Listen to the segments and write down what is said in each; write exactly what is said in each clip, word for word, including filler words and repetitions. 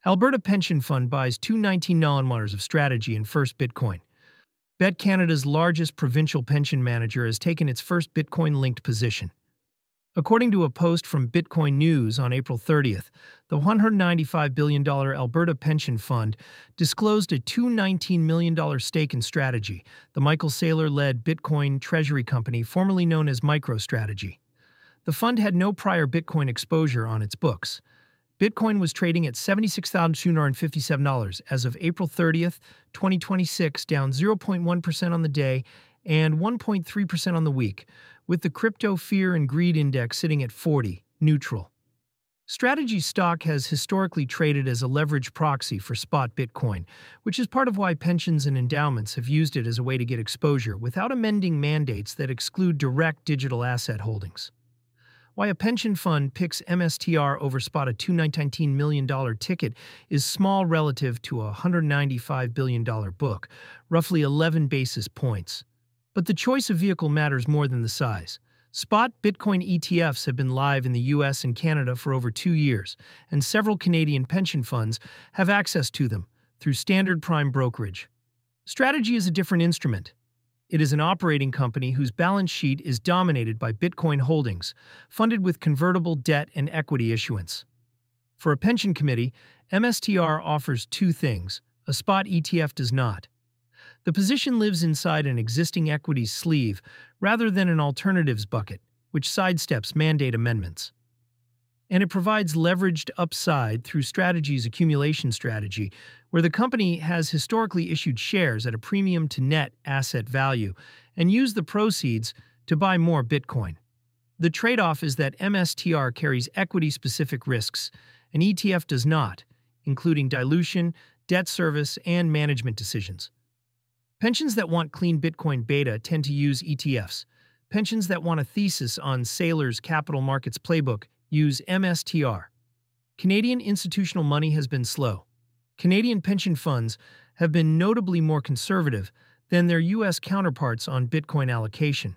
Alberta Pension Fund buys two nineteen dollars of Strategy and First Bitcoin. Bet Canada's largest provincial pension manager has taken its first Bitcoin-linked position. According to a post from Bitcoin News on April thirtieth, the one hundred ninety-five billion dollars Alberta Pension Fund disclosed a two hundred nineteen million dollars stake in Strategy, the Michael Saylor-led Bitcoin treasury company formerly known as MicroStrategy. The fund had no prior Bitcoin exposure on its books. Bitcoin was trading at seventy-six thousand two hundred fifty-seven dollars as of April thirtieth, twenty twenty-six, down zero point one percent on the day and one point three percent on the week, with the Crypto Fear and Greed Index sitting at forty, neutral. Strategy stock has historically traded as a leverage proxy for spot Bitcoin, which is part of why pensions and endowments have used it as a way to get exposure without amending mandates that exclude direct digital asset holdings. Why a pension fund picks M S T R over spot a two hundred nineteen million dollars ticket is small relative to a one hundred ninety-five billion dollars book, roughly eleven basis points. But the choice of vehicle matters more than the size. Spot Bitcoin E T Fs have been live in the U S and Canada for over two years, and several Canadian pension funds have access to them through Standard Prime brokerage. Strategy is a different instrument. It is an operating company whose balance sheet is dominated by Bitcoin holdings, funded with convertible debt and equity issuance. For a pension committee, M S T R offers two things a spot E T F does not. The position lives inside an existing equities sleeve rather than an alternatives bucket, which sidesteps mandate amendments. And it provides leveraged upside through Strategy's accumulation strategy, where the company has historically issued shares at a premium to net asset value and used the proceeds to buy more Bitcoin. The trade-off is that M S T R carries equity-specific risks, and E T F does not, including dilution, debt service, and management decisions. Pensions that want clean Bitcoin beta tend to use E T Fs. Pensions that want a thesis on Saylor's capital markets playbook use M S T R. Canadian institutional money has been slow. Canadian pension funds have been notably more conservative than their U S counterparts on Bitcoin allocation.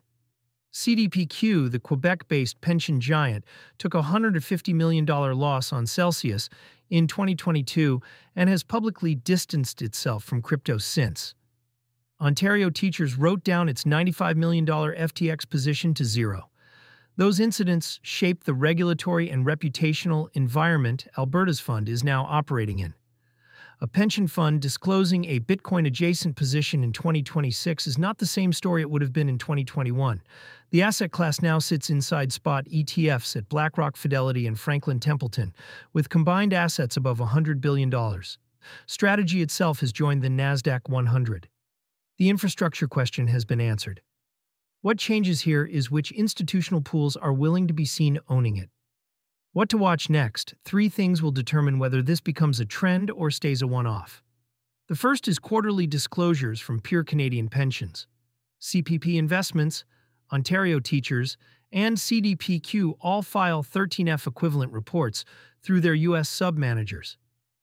C D P Q, the Quebec-based pension giant, took a one hundred fifty million dollars loss on Celsius in twenty twenty-two and has publicly distanced itself from crypto since. Ontario Teachers wrote down its ninety-five million dollars F T X position to zero. Those incidents shaped the regulatory and reputational environment Alberta's fund is now operating in. A pension fund disclosing a Bitcoin-adjacent position in twenty twenty-six is not the same story it would have been in twenty twenty-one. The asset class now sits inside spot E T Fs at BlackRock, Fidelity, and Franklin Templeton, with combined assets above one hundred billion dollars. Strategy itself has joined the NASDAQ one hundred. The infrastructure question has been answered. What changes here is which institutional pools are willing to be seen owning it. What to watch next? Three things will determine whether this becomes a trend or stays a one-off. The first is quarterly disclosures from Pure Canadian Pensions. C P P Investments, Ontario Teachers, and C D P Q all file thirteen F equivalent reports through their U S sub-managers.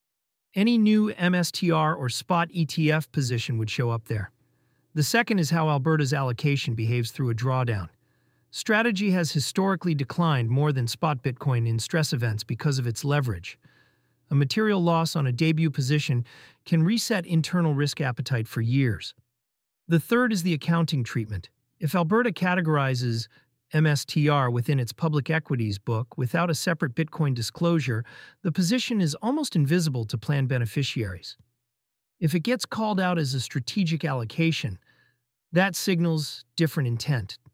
Any new M S T R or spot E T F position would show up there. The second is how Alberta's allocation behaves through a drawdown. Strategy has historically declined more than spot Bitcoin in stress events because of its leverage. A material loss on a debut position can reset internal risk appetite for years. The third is the accounting treatment. If Alberta categorizes M S T R within its public equities book without a separate Bitcoin disclosure, the position is almost invisible to plan beneficiaries. If it gets called out as a strategic allocation, that signals different intent.